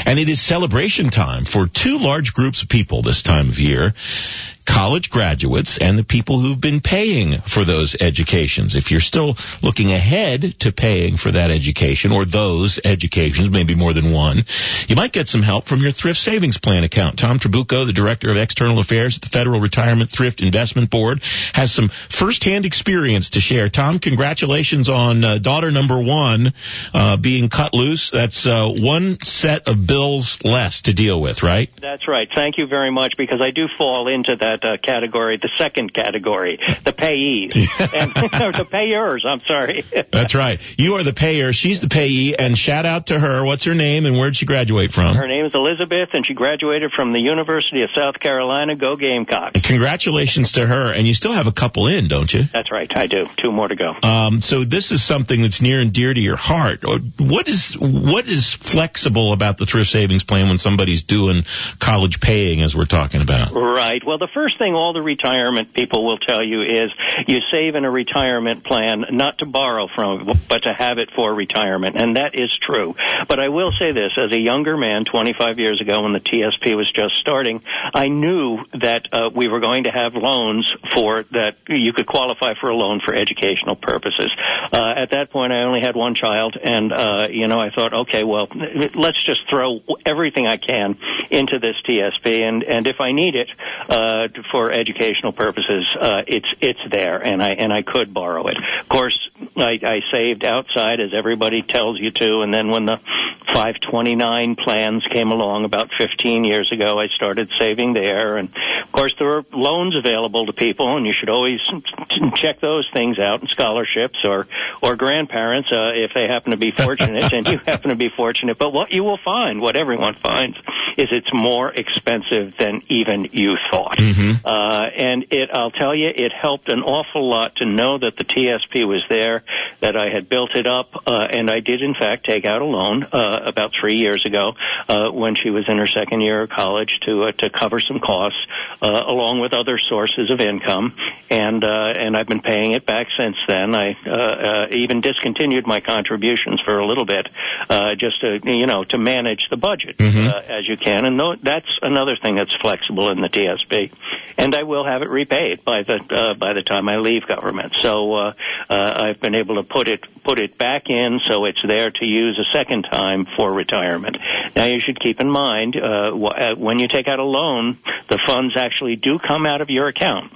And it is celebration time for two large groups of people this time of year. College graduates and the people who've been paying for those educations. If you're still looking ahead to paying for that education or those educations, maybe more than one, you might get some help from your Thrift Savings Plan account. Tom Trabucco, the Director of External Affairs at the Federal Retirement Thrift Investment Board, has some firsthand experience to share. Tom, congratulations on daughter number one being cut loose. That's one set of bills less to deal with, right? That's right. Thank you very much, because I do fall into that category, the second category, the payees, and the payers, I'm sorry. That's right. You are the payer. She's the payee, and shout out to her. What's her name, and where did she graduate from? Her name is Elizabeth, and she graduated from the University of South Carolina. Go Gamecocks. Congratulations to her, and you still have a couple in, don't you? That's right, I do. 2 more to go. So this is something that's near and dear to your heart. What is flexible about the Thrift Savings Plan when somebody's doing college paying, as we're talking about? Right. Well, the first thing all the retirement people will tell you is you save in a retirement plan not to borrow from, but to have it for retirement, and that is true. But I will say this, as a younger man 25 years ago when the TSP was just starting, I knew that we were going to have loans for that. You could qualify for a loan for educational purposes. At that point, I only had one child, and I thought, okay, well, let's just throw everything I can into this TSP, and if I need it for educational purposes, it's there, and I could borrow it. Of course, I saved outside, as everybody tells you to, and then when the 529 plans came along about 15 years ago, I started saving there, and of course there are loans available to people, and you should always check those things out, and scholarships or grandparents if they happen to be fortunate, and you happen to be fortunate. But what you will find, what everyone finds, is it's more expensive than even you thought. Mm-hmm. And I'll tell you, it helped an awful lot to know that the TSP was there, that I had built it up, and I did in fact take out a loan about 3 years ago when she was in her second year of college to cover some costs along with other sources of income, and I've been paying it back since then. I even discontinued my contributions for a little bit just to manage the budget as you can, and that's another thing that's flexible in the TSP, and I will have it repaid by the time I leave government. So I've been able to put it back in so it's there to use a second time for retirement. Now you should keep in mind when you take out a loan, the funds actually do come out of your account.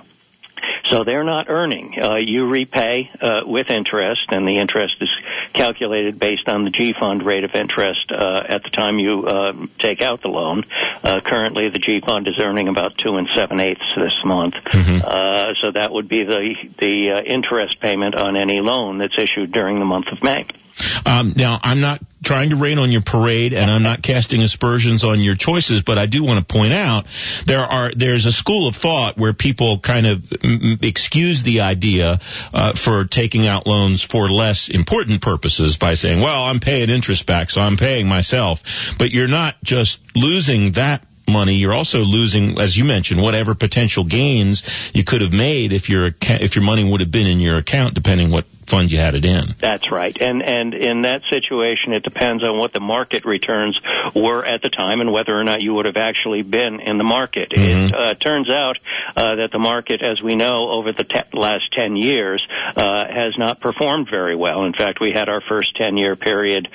So they're not earning. You repay with interest, and the interest is calculated based on the G-Fund rate of interest at the time you take out the loan. Currently, the G-Fund is earning about 2 7/8 this month. Mm-hmm. So that would be the interest payment on any loan that's issued during the month of May. Now, I'm not trying to rain on your parade, and I'm not casting aspersions on your choices, but I do want to point out there's a school of thought where people kind of excuse the idea for taking out loans for less important purposes by saying, well, I'm paying interest back, so I'm paying myself. But you're not just losing that money, you're also losing, as you mentioned, whatever potential gains you could have made if your money would have been in your account, depending what fund you had it in. That's right. And in that situation, it depends on what the market returns were at the time and whether or not you would have actually been in the market. Mm-hmm. It turns out that the market, as we know, over the last 10 years has not performed very well. In fact, we had our first 10-year period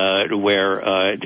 where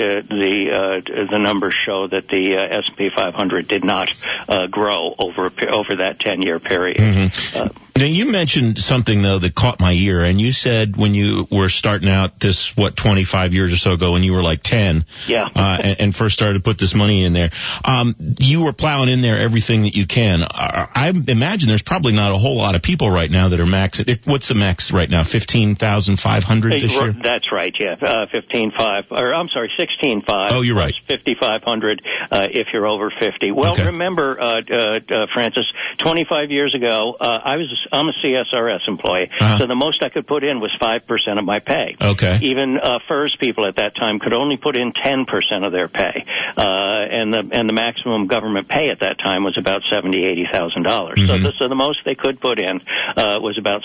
the numbers show that the S&P 500 did not grow over that 10-year period. Mm-hmm. Now, you mentioned something, though, that caught my ear, and you said when you were starting out 25 years or so ago, when you were like 10, yeah, and first started to put this money in there, you were plowing in there everything that you can. I imagine there's probably not a whole lot of people right now that are maxing. What's the max right now, 15,500 this year? That's right, yeah, 15.5, or I'm sorry, 16.5. Oh, you're right. 5,500 if you're over 50. Well, okay. Remember, Francis, 25 years ago, I'm a CSRS employee, so the most I could put in was 5% of my pay. Okay. Even FERS people at that time could only put in 10% of their pay, and the maximum government pay at that time was about $70,000-$80,000. Mm-hmm. So the most they could put in was about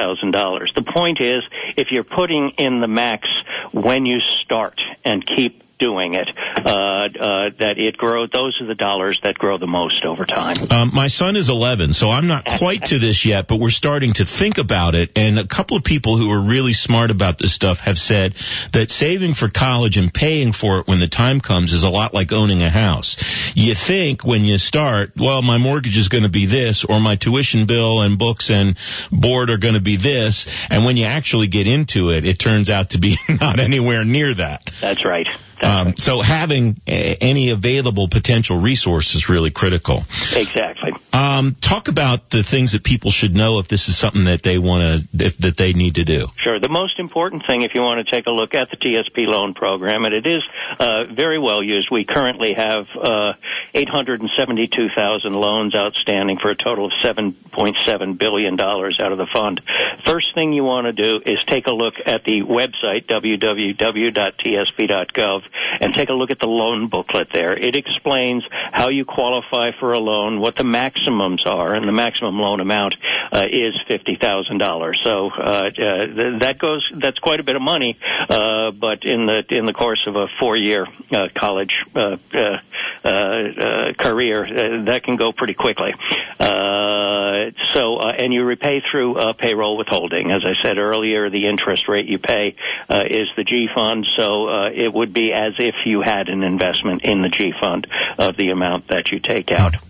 $7,000. The point is, if you're putting in the max when you start and keep doing it, that it grows. Those are the dollars that grow the most over time. My son is 11, so I'm not quite to this yet, but we're starting to think about it. And a couple of people who are really smart about this stuff have said that saving for college and paying for it when the time comes is a lot like owning a house. You think when you start, well, my mortgage is going to be this, or my tuition bill and books and board are going to be this, and when you actually get into it, it turns out to be not anywhere near that. That's right. So having any available potential resource is really critical. Exactly. Talk about the things that people should know if this is something that they that they need to do. Sure. The most important thing, if you want to take a look at the TSP loan program, and it is very well used. We currently have 872,000 loans outstanding for a total of $7.7 billion out of the fund. First thing you want to do is take a look at the website, www.tsp.gov, and take a look at the loan booklet there. It explains how you qualify for a loan, what the maximums are, and the maximum loan amount is $50,000. So that's quite a bit of money, but in the course of a 4-year college career, that can go pretty quickly. And you repay through payroll withholding. As I said earlier, the interest rate you pay is the G fund, so it would be as if you had an investment in the G fund of the amount that you take out.